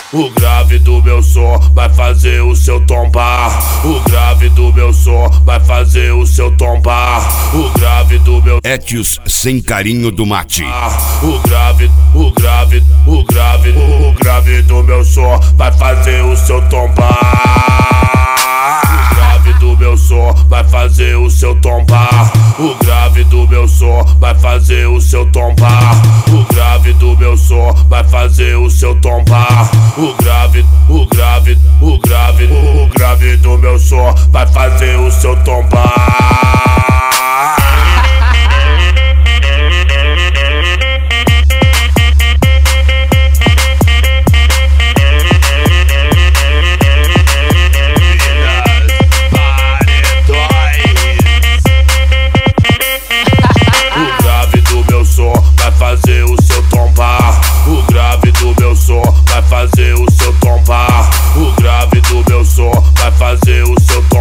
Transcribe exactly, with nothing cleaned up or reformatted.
O grave do meu som vai fazer o seu tombar. O grave do meu som vai fazer o seu tombar. O grave do meu Etios sem carinho do mate. O grave, o grave, o grave, o grave do meu som vai fazer o seu tombar. O grave do meu som vai fazer o seu tombar. O grave do meu som vai fazer o seu tombar. O grave do meu som vai fazer o seu tombar. O grave, o grave, o grave, o grave do meu som vai fazer o seu tombar. Fazer o seu tombar. O grave do meu som vai fazer o seu tombar. O grave do meu som vai fazer o seu tombar.